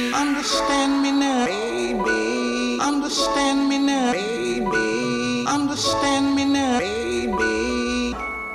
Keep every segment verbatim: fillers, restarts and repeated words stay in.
Understand me now, baby. Understand me now, baby. Understand me now, baby.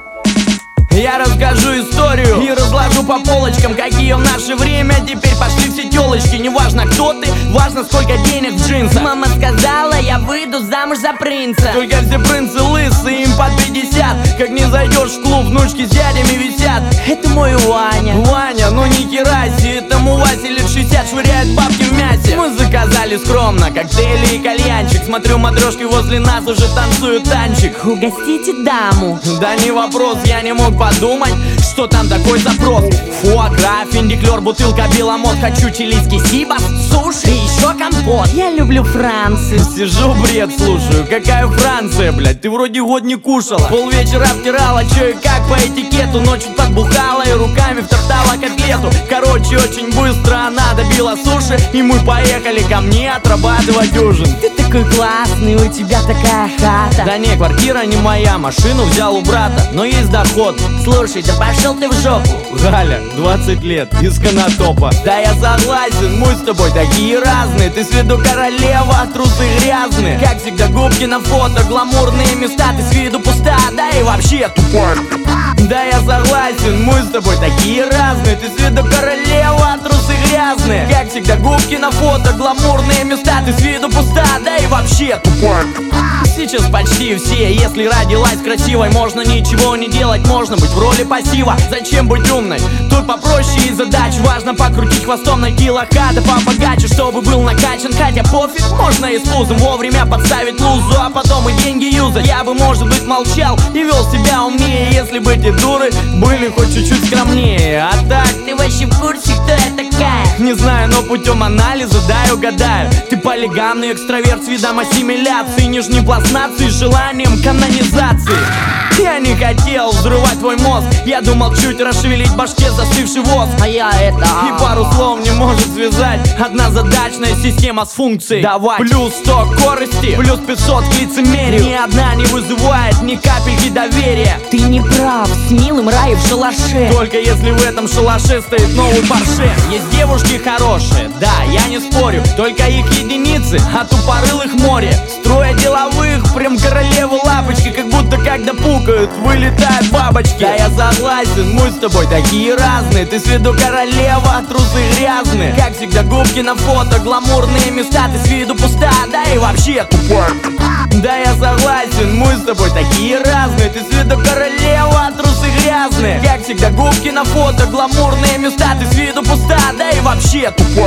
Я расскажу историю и разложу по полочкам, какие в наше время теперь пошли все телочки. Не важно, кто ты, важно, сколько денег в джинсах. Мама сказала, я выйду замуж за принца. Только все принцы лысые, им под пятьдесят. Как не зайдешь в клуб, внучки с дядями висят. Это мой Ваня. Ваня, ну ни хера себе, этому Васе лет шестьдесят, швыряет бабки в мясе. Мы заказали скромно коктейли и кальянчик. Смотрю, матрешки возле нас уже танцуют танчик. Угостите даму. Да не вопрос, я не мог подумать, что там такой запрос. Фуагра, финдиклер, бутылка беломот. Хочу чилийский сибас, суши и еще компот. Я люблю Францию. Сижу, бред слушаю, какая Франция, блядь. Ты вроде год не кушала, полвечера обтирала, чё и как по этикету. Ночью подбухала и руками втоптала котлету. Короче, очень быстро она добила суши, и мы поехали ко мне отрабатывать ужин. Ты такой классный, у тебя такая хата. Да не, квартира не моя, машину взял у брата, но есть доход. Слушай, да пошел ты в жопу. Галя, двадцать лет, из Конотопа. Да я согласен, мы с тобой такие разные. Ты с виду королева, трусы грязные. Как всегда губки на фото, гламурные места. Ты с виду пуста, да и вообще тупой. Да я согласен, мы с тобой такие разные. Ты с виду королева, трусы грязные. Как всегда губки на фото, гламурные места. Ты с виду пуста, да и вообще тупой. Сейчас почти все, если родилась красивой, можно ничего не делать, можно быть в роли пассива. Зачем быть умной? Тут попроще и задач. Важно покрутить хвостом, найти лоха, да побогаче, чтобы был накачан. Хотя пофиг, можно и с пузом вовремя подставить лузу, а потом и деньги юзать. Я бы, может быть, молчал и вел себя умнее, если бы эти дуры были хоть чуть-чуть скромнее. А так, ты вообще в курсе, кто я такая? Не знаю, но путем анализа, дай угадаю. Ты полигамный экстраверт с видом ассимиляции, нижней пласт нации, желанием канонизации. Я не хотел взрывать твой мозг, я думал чуть расшевелить в башке застывший воск. А я это... И пару слов не может связать одна задачная система с функцией давать. Плюс сто корости, плюс пятьсот к лицемерию. Ни одна не вызывает ни капельки доверия. Ты не прав, с милым рай в шалаше. Только если в этом шалаше стоит новый Порше. Есть девушки хорошие, да, я не спорю, только их единицы, а тупорылых море. Строя деловых, прям королевы лапочки, как будто когда пукают, вылетают бабочки. Да я согласен, мы с тобой такие разные. Ты с виду королева, трусы грязные. Как всегда губки на фото, гламурные места. Ты с виду пуста, да и вообще тупой. Да я согласен, мы с тобой такие разные. Ты с виду королева, трусы грязные. Как всегда губки на фото, гламурные места. Ты с виду пуста, да и вообще тупой.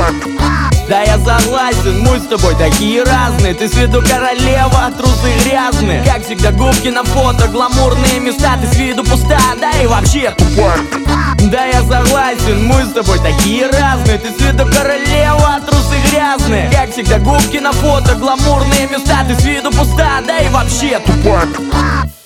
Да я согласен, мы с тобой такие разные. Ты с виду королева, трусы грязные. Как всегда губки на фото, гламурные места. Ты с виду пуста, да и вообще тупой. Да я согласен, мы с тобой такие разные. Ты с виду королева, трусы грязные. Как всегда губки на фото, гламурные места. Ты с виду пуста, да и вообще тупой.